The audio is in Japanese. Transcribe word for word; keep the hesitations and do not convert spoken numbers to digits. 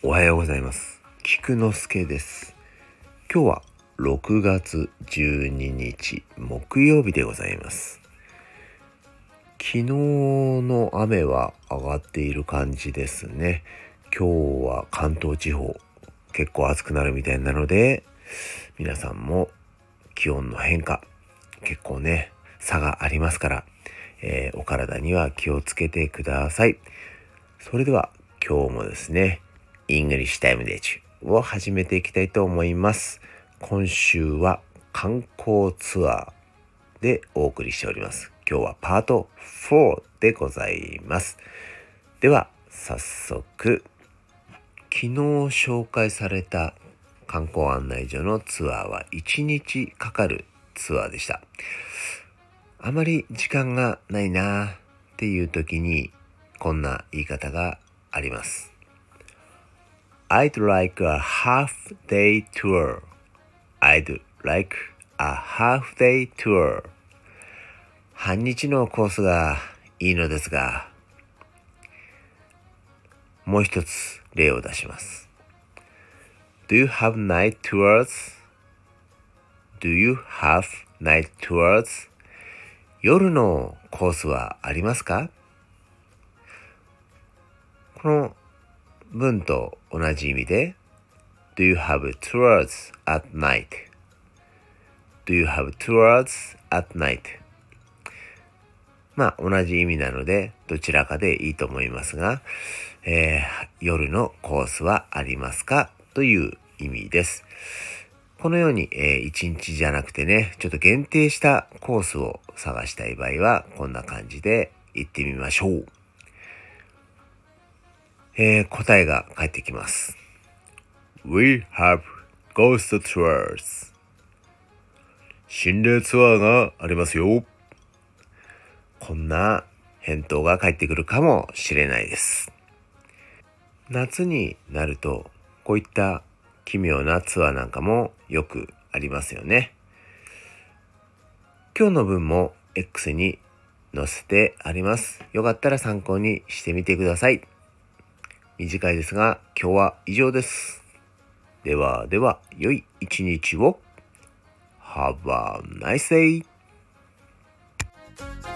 おはようございます。菊之助です。今日はろくがつじゅうににち木曜日でございます。昨日の雨は上がっている感じですね。今日は関東地方結構暑くなるみたいなので、皆さんも気温の変化結構ね差がありますから、えー、お体には気をつけてください。それでは今日もですねイングリッシュタイムデーチを始めていきたいと思います。今週は観光ツアーでお送りしております。今日はパートよんでございます。では早速、昨日紹介された観光案内所のツアーはいちにちかかるツアーでした。あまり時間がないなっていう時にこんな言い方があります。I'd like a half day tour. I'd like a half day tour. 半日のコースがいいのですが、もう一つ例を出します。Do you have night tours? Do you have night tours? 夜のコースはありますか？この文と同じ意味で Do you have tours at night? Do you have tours at night? まあ同じ意味なのでどちらかでいいと思いますが、えー、夜のコースはありますかという意味です。このように、えー、いちにちじゃなくてね、ちょっと限定したコースを探したい場合はこんな感じで行ってみましょう。えー、答えが返ってきます。We have ghost tours. 心霊ツアーがありますよ。こんな返答が返ってくるかもしれないです。夏になるとこういった奇妙なツアーなんかもよくありますよね。今日の分も X に載せてあります。よかったら参考にしてみてください。短いですが今日は以上です。ではでは良い一日を。Have a nice day!